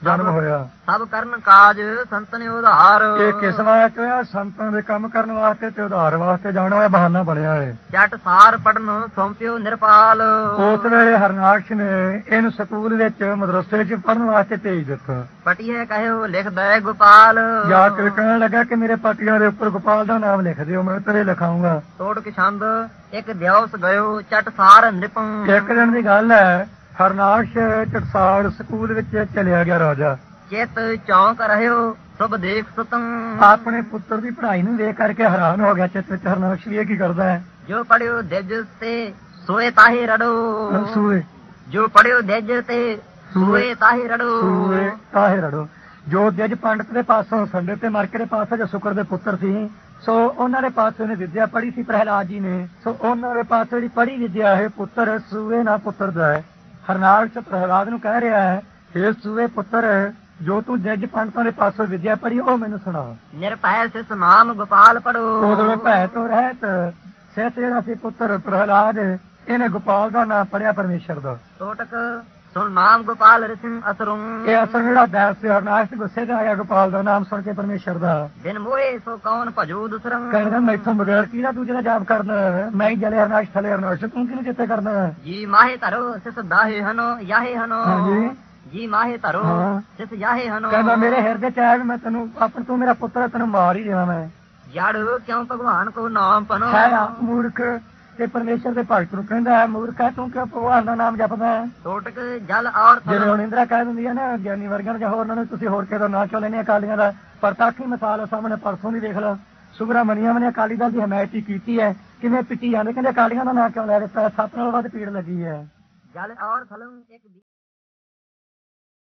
ਜਨਮ ਹੋਇਆ। ਸਭ ਕਰਨ ਕਾਜ ਸੰਤਨ ਉਧਾਰ। ਇਹ ਕਿਸ ਵਾਸਤੇ ਹੋਇਆ? ਸੰਤਾਂ ਦੇ ਕੰਮ ਕਰਨ ਵਾਸਤੇ ਤੇ ਉਧਾਰ ਵਾਸਤੇ ਜਾਣਾ ਹੋਇਆ, ਬਹਾਨਾ ਬਣਿਆ ਹੈ। ਜਟ ਸਾਰ ਪੜਨ ਸੌਂਪਿਓ ਨਿਰਪਾਲ। ਉਸ ਵੇਲੇ ਹਰਨਾਕਸ਼ ਨੇ ਇਹਨੂੰ ਸਕੂਲ ਵਿੱਚ ਮਦਰਸੇ 'ਚ ਪੜਨ ਵਾਸਤੇ ਭੇਜ ਦਿੱਤਾ। ਪਟੀਏ ਕਹਿਓ ਲਿਖਦਾ ਗੋਪਾਲ। ਜਾ ਕੇ ਕਹਿਣ ਲੱਗਾ ਕਿ ਮੇਰੇ ਪਟੀਆਂ ਦੇ ਉੱਪਰ ਗੋਪਾਲ ਦਾ ਨਾਮ ਲਿਖ ਦਿਓ, ਮੈਂ ਤੇਰੇ ਲਿਖਾਉਂਗਾ। ਤੋੜ ਕੇ ਛੰਦ ਇੱਕ ਦਿਵਸ ਗਇਓ ਚਟ ਸਾਰ ਨਿਪੰ। ਇੱਕ ਦਿਨ ਦੀ ਗੱਲ ਹੈ, ਹਰਨਾਕਸ਼ ਟਕਸਾਲ ਸਕੂਲ ਵਿੱਚ ਚਲਿਆ ਗਿਆ ਰਾਜਾ। ਚਿਤ ਚੌਂਕ ਰਹਿਓ ਸਭ ਦੇਖ ਸੁਤੰ। ਆਪਣੇ ਪੁੱਤਰ ਦੀ ਪੜ੍ਹਾਈ ਨੂੰ ਦੇਖ ਕਰਕੇ ਹੈਰਾਨ ਹੋ ਗਿਆ ਚਿੱਤ ਵਿੱਚ। ਹਰਨਾਕਸ਼ ਵੀ ਇਹ ਕੀ ਕਰਦਾ ਹੈ? ਜੋ ਪੜਿਓ ਦਿਜ ਤੇ ਸੋਏ ਤਾਹੇ ਰੜੋ। ਸੂਏ ਜੋ ਪੜਿਓ ਦਿਜ ਤੇ ਸੋਏ ਤਾਹੇ ਰੜੋ। ਸੂਏ ਤਾਹੇ ਰੜੋ। ਜੋ ਜੱਜ ਪੰਡਤ ਦੇ ਪਾਸੋਂ ਸੰਡੇ ਤੇ ਮਰਕੇ ਦੇ ਪਾਸੋਂ ਜੋ ਸ਼ੁਕਰ ਦੇ ਪੁੱਤਰ ਸੀ, ਸੋ ਉਹਨਾਂ ਦੇ ਪਾਸੋਂ ਨੇ ਵਿਦਿਆ ਪੜ੍ਹੀ ਸੀ ਪ੍ਰਹਿਲਾਦ ਜੀ ਨੇ। ਸੋ ਉਹਨਾਂ ਦੇ ਪਾਸੋਂ ਜਿਹੜੀ ਪੜ੍ਹੀ ਵਿਦਿਆ ਹੈ ਪੁੱਤਰ ਸੂਏ ਨਾ ਪੁੱਤਰ ਦਾ ਹੈ। ਹਰਨਾਕਸ਼ ਪ੍ਰਹਿਲਾਦ ਨੂੰ ਕਹਿ ਰਿਹਾ ਹੈ, ਹੇ ਸੂਏ ਪੁੱਤਰ, ਜੋ ਤੂੰ ਜੱਜ ਪੰਡਤਾਂ ਦੇ ਪਾਸੋਂ ਵਿਦਿਆ ਪੜ੍ਹੀ ਉਹ ਮੈਨੂੰ ਸੁਣਾ। ਨਿਰਭੈ ਸਿਸ ਨਾਮ ਗੋਪਾਲ ਪੜੋ। ਉਦੋਂ ਭੈ ਤੋਂ ਰਹਿਤ ਸਿਹਤ ਜਿਹੜਾ ਸੀ ਪੁੱਤਰ ਪ੍ਰਹਿਲਾਦ, ਇਹਨੇ ਗੋਪਾਲ ਦਾ ਨਾਮ ਪੜਿਆ ਪਰਮੇਸ਼ਰ ਦਾ। ਟੋਟਕ ਸੁਣ ਨਾਮ ਗੋਪਾਲ ਰਿਸਿੰ ਅਸਰੁੰ। ਇਹ ਅਸਰ ਜਿਹੜਾ ਦੈਸ ਸੀ ਹਰਨਾਕਸ਼ ਗੁੱਸੇ ਦਾ ਆਇਆ ਗੋਪਾਲ ਦਾ ਨਾਮ ਸੁਣ ਕੇ ਪਰਮੇਸ਼ਰ ਦਾ। ਬਿਨ ਮੋਏ ਸੋ ਕੌਣ ਭਜੂ ਦੂਸਰੰ। ਕਹਿੰਦਾ ਮੈਥੋਂ ਬਗੈਰ ਕਿਹਦਾ ਤੂੰ ਜਿਹੜਾ ਜਾਪ ਕਰਦਾ? ਮੈਂ ਹੀ ਜਲੇ ਹਰਨਾਕਸ਼ ਥਲੇ ਹਰਨਾਕਸ਼, ਤੂੰ ਕਿਹਨੂੰ ਚੇਤੇ ਕਰਦਾ? ਜੀ ਮਾਹੇ ਧਰੋ ਸਿਸ ਦਾਹੇ ਹਨੋ ਯਾਹੇ ਹਨੋ। ਹਾਂਜੀ। ਜੀ ਮਾਹੇ ਧਰੋ ਹਾਂ। ਸਿਸ ਯਾਹੇ ਹਨੋ। ਕਹਿੰਦਾ ਮੇਰੇ ਹਿਰਦੇ ਚ ਆਇਆ ਵੀ ਮੈਂ ਤੈਨੂੰ ਆਪਣ, ਤੂੰ ਮੇਰਾ ਪੁੱਤਰ ਹੈ, ਤੈਨੂੰ ਮਾਰ ਹੀ ਦੇਣਾ ਮੈਂ। ਜੜ ਕਿਉਂ ਭਗਵਾਨ ਕੋ ਨਾਮ ਪਨੋ। ਹੈ ਆਪ ਮੂਰਖ ਤੇ ਪਰਮੇਸ਼ਰ ਦੇ ਭਗਤ ਨੂੰ ਕਹਿੰਦਾ ਹੈ ਮੂਰਖ ਹੈ ਤੂੰ, ਕਿਉਂ ਭਗਵਾਨ ਦਾ ਨਾਮ ਜਪਦਾ ਹੈ? ਟੋਟਕ ਜਲ ਔਰ ਜਿਵੇਂ ਹੁਣ ਇੰਦਰਾ ਕਹਿ ਦਿੰਦੀ ਹੈ ਨਾ ਗਿਆਨੀ ਵਰਗਾਂ ਜਾਂ ਹੋਰ ਉਹਨਾਂ ਨੂੰ, ਤੁਸੀਂ ਹੋਰ ਕਿਹਦਾ ਨਾਂ ਕਿਉਂ ਲੈਣੇ ਅਕਾਲੀਆਂ ਦਾ? ਪਰ ਤਾਕੀ ਮਿਸਾਲ ਸਾਹਮਣੇ ਪਰਸੋਂ ਦੀ ਦੇਖ ਲਓ, ਸੁਬਰਾਮਨੀਅਮ ਨੇ ਅਕਾਲੀ ਦਲ ਦੀ ਹਮਾਇਤ ਕੀਤੀ ਹੈ, ਕਿਵੇਂ ਪਿੱਟੀ ਜਾਂਦੇ, ਕਹਿੰਦੇ ਅਕਾਲੀਆਂ ਦਾ ਨਾਂ ਕਿਉਂ ਲੈ ਦਿੱਤਾ? 7 ਨਾਲ ਵੱਧ ਭੀੜ ਲੱਗੀ ਹੈ। ਜਲ ਔਰ ਥਲੰ ਇੱਕ